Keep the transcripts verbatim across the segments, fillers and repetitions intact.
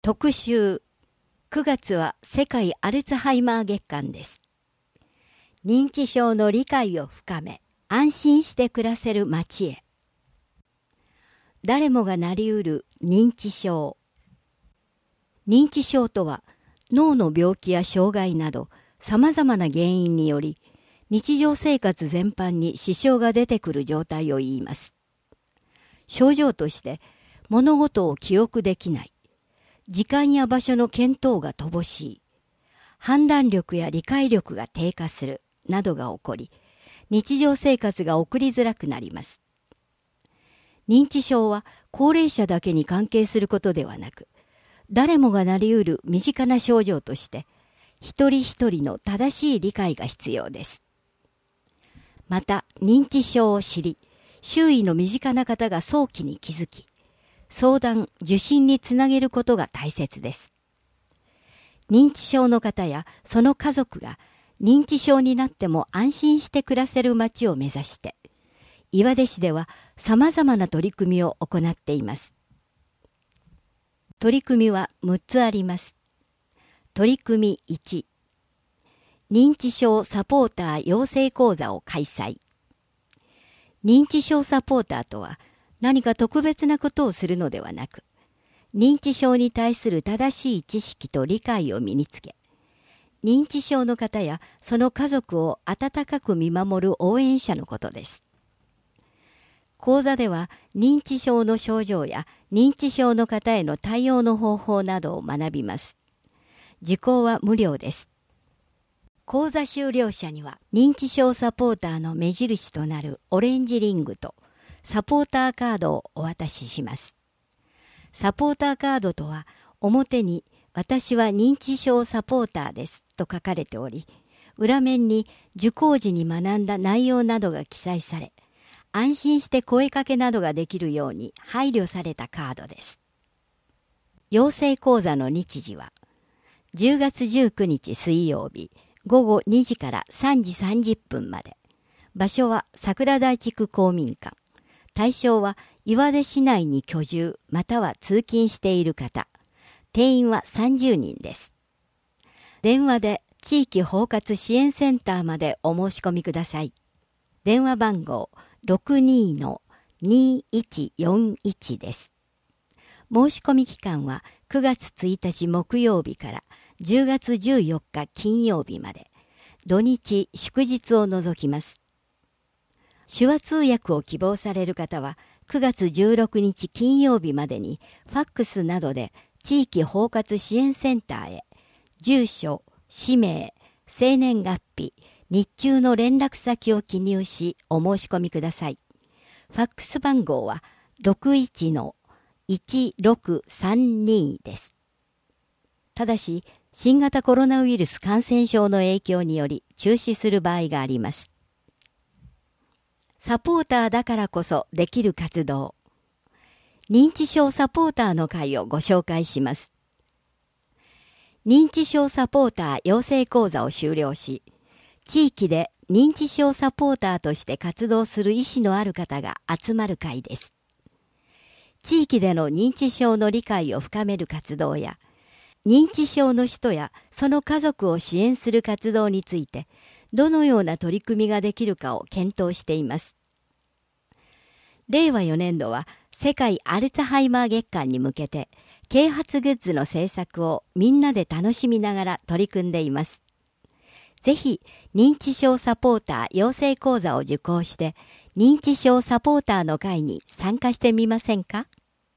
特集。くがつは世界アルツハイマー月間です。認知症の理解を深め、安心して暮らせる街へ。誰もがなりうる認知症。認知症とは、脳の病気や障害など、さまざまな原因により、日常生活全般に支障が出てくる状態を言います。症状として、物事を記憶できない。時間や場所の見当が乏しい。判断力や理解力が低下する。などが起こり、日常生活が送りづらくなります。認知症は高齢者だけに関係することではなく、誰もがなりうる身近な症状として、一人一人の正しい理解が必要です。また、認知症を知り、周囲の身近な方が早期に気づき、相談・受診につなげることが大切です。認知症の方やその家族が認知症になっても安心して暮らせる街を目指して、岩出市では様々な取り組みを行っています。取り組みはむっつあります。取り組みいち、認知症サポーター養成講座を開催。認知症サポーターとは、何か特別なことをするのではなく、認知症に対する正しい知識と理解を身につけ、認知症の方やその家族を温かく見守る応援者のことです。講座では認知症の症状や認知症の方への対応の方法などを学びます。受講は無料です。講座修了者には認知症サポーターの目印となるオレンジリングとサポーターカードをお渡しします。サポーターカードとは、表に私は認知症サポーターですと書かれており、裏面に受講時に学んだ内容などが記載され、安心して声かけなどができるように配慮されたカードです。養成講座の日時は、じゅうがつじゅうくにち水曜日、ごごにじからさんじさんじゅっぷんまで。場所は桜台地区公民館。対象は岩出市内に居住または通勤している方。定員はさんじゅうにんです。電話で地域包括支援センターまでお申し込みください。電話番号 ろくにーのにいちよんいち です。申し込み期間はくがつついたち木曜日からじゅうがつじゅうよっか金曜日まで。土日祝日を除きます。手話通訳を希望される方はくがつじゅうろくにち金曜日までにファックスなどで地域包括支援センターへ住所、氏名、生年月日、日中の連絡先を記入しお申し込みください。ファックス番号は ろくいちのいちろくさんに です。ただし新型コロナウイルス感染症の影響により中止する場合があります。サポーターだからこそできる活動。認知症サポーターの会をご紹介します。認知症サポーター養成講座を修了し、地域で認知症サポーターとして活動する意思のある方が集まる会です。地域での認知症の理解を深める活動や、認知症の人やその家族を支援する活動について、どのような取り組みができるかを検討しています。れいわよねんどは世界アルツハイマー月間に向けて啓発グッズの制作をみんなで楽しみながら取り組んでいます。ぜひ認知症サポーター養成講座を受講して認知症サポーターの会に参加してみませんか？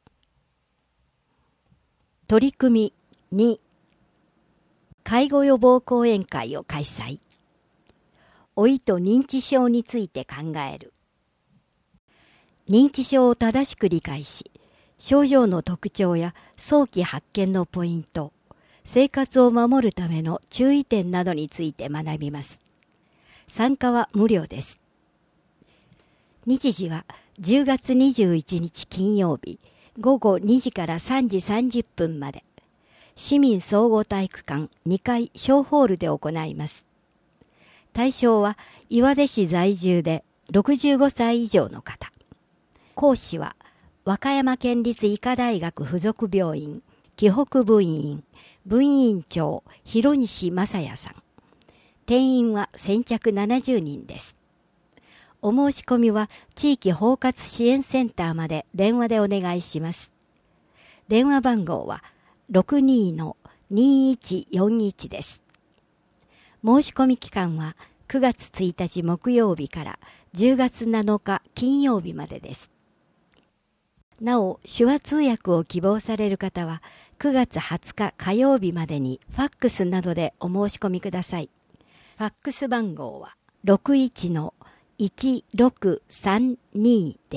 取り組みに、介護予防講演会を開催。老いと認知症について考える。認知症を正しく理解し、症状の特徴や早期発見のポイント、生活を守るための注意点などについて学びます。参加は無料です。日時はじゅうがつにじゅういちにち金曜日、ごごにじからさんじさんじゅっぷんまで。市民総合体育館にかい小ホールで行います。対象は岩出市在住でろくじゅうごさい以上の方。講師は和歌山県立医科大学附属病院紀北分院、分院長広西正也さん。定員は先着ななじゅうにんです。お申し込みは地域包括支援センターまで電話でお願いします。電話番号は ろくにー にーいちよんいち です。申し込み期間はくがつついたち木曜日からじゅうがつなのか金曜日までです。なお、手話通訳を希望される方はくがつはつか火曜日までにファックスなどでお申し込みください。ファックス番号は ろくいちのいちろくさんに です。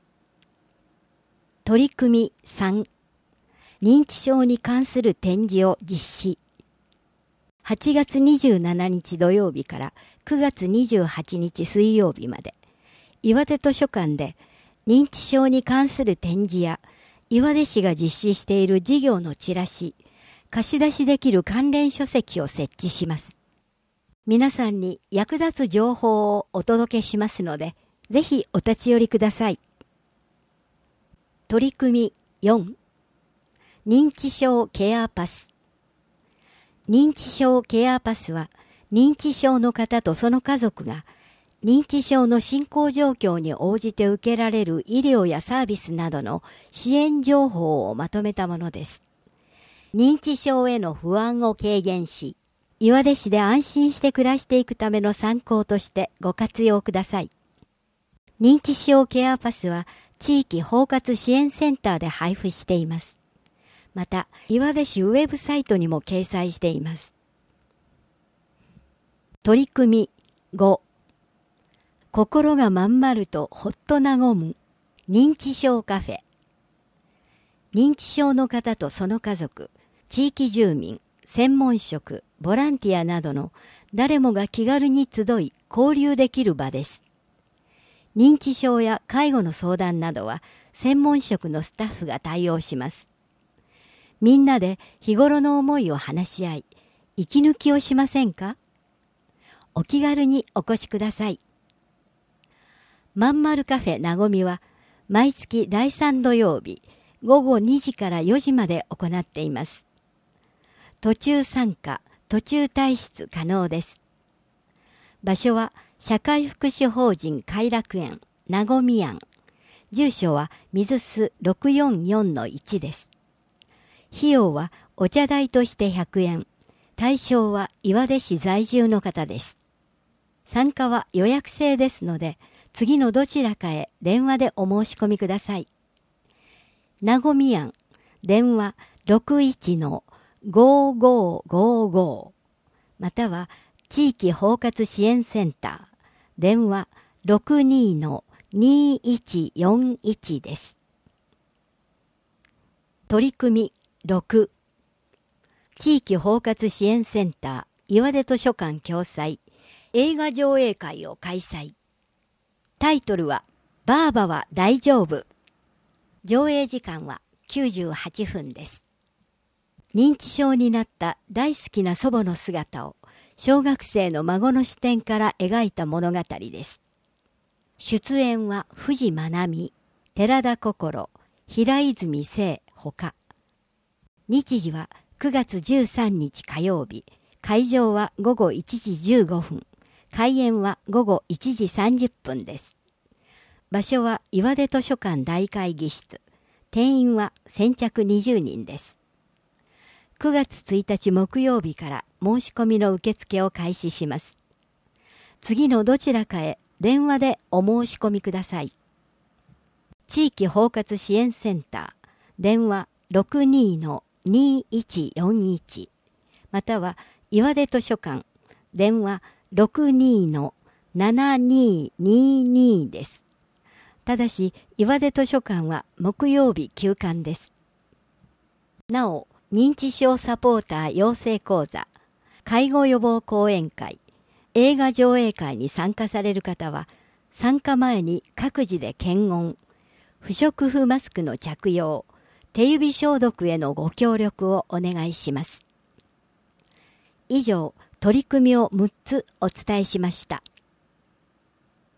取り組みさん、認知症に関する展示を実施。はちがつにじゅうしちにち土曜日からくがつにじゅうはちにち水曜日まで、岩手図書館で認知症に関する展示や、岩出市が実施している事業のチラシ、貸し出しできる関連書籍を設置します。皆さんに役立つ情報をお届けしますので、ぜひお立ち寄りください。取り組みよん、認知症ケアパス。認知症ケアパスは、認知症の方とその家族が、認知症の進行状況に応じて受けられる医療やサービスなどの支援情報をまとめたものです。認知症への不安を軽減し、岩出市で安心して暮らしていくための参考としてご活用ください。認知症ケアパスは地域包括支援センターで配布しています。また、岩出市ウェブサイトにも掲載しています。取り組みご、心がまんまるとほっと和む認知症カフェ。認知症の方とその家族、地域住民、専門職、ボランティアなどの誰もが気軽に集い交流できる場です。認知症や介護の相談などは専門職のスタッフが対応します。みんなで日頃の思いを話し合い、息抜きをしませんか？お気軽にお越しください。まんまるカフェなごみは毎月だいさん土曜日ごごにじからよじまで行っています。途中参加、途中退出可能です。場所は社会福祉法人偕楽園なごみ庵。住所は水須 ろくよんよんのいち です。費用はお茶代としてひゃくえん。対象は岩出市在住の方です。参加は予約制ですので、次のどちらかへ電話でお申し込みください。なごみ庵、電話 ろくいちのごーごーごーごー または地域包括支援センター、電話 ろくにーのにーいちよんいち です。取り組みろく、地域包括支援センター岩出図書館共催映画上映会を開催。タイトルはバーバは大丈夫。上映時間はきゅうじゅうはっぷんです。認知症になった大好きな祖母の姿を小学生の孫の視点から描いた物語です。出演は藤まなみ、寺田心、平泉聖ほか。日時はくがつじゅうさんにち火曜日、会場はごごいちじじゅうごふん、開演はごごいちじさんじゅっぷんです。場所は岩出図書館大会議室。定員は先着にじゅうにんです。くがつついたち木曜日から申し込みの受付を開始します。次のどちらかへ電話でお申し込みください。地域包括支援センター、電話 ろくにーのにーいちよんいち または岩出図書館、電話 ろくにーのななにーにーにー です。ただし、岩出図書館は木曜日休館です。なお、認知症サポーター養成講座、介護予防講演会、映画上映会に参加される方は、参加前に各自で検温、不織布マスクの着用、手指消毒へのご協力をお願いします。以上、取り組みをむっつお伝えしました。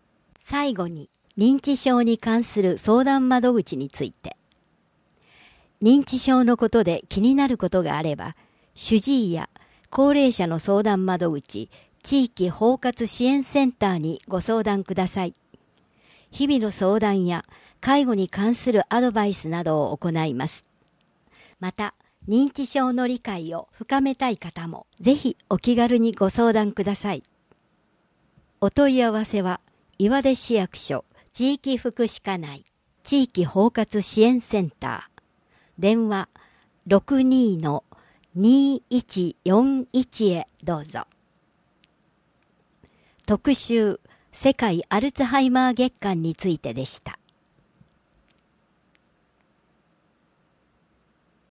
最後に、認知症に関する相談窓口について。 認知症のことで気になることがあれば、主治医や高齢者の相談窓口、地域包括支援センターにご相談ください。日々の相談や介護に関するアドバイスなどを行います。また、認知症の理解を深めたい方も、ぜひお気軽にご相談ください。お問い合わせは、岩出市役所地域福祉課内地域包括支援センター、電話 ろくにーのにーいちよんいち へどうぞ。特集世界アルツハイマー月間についてでした。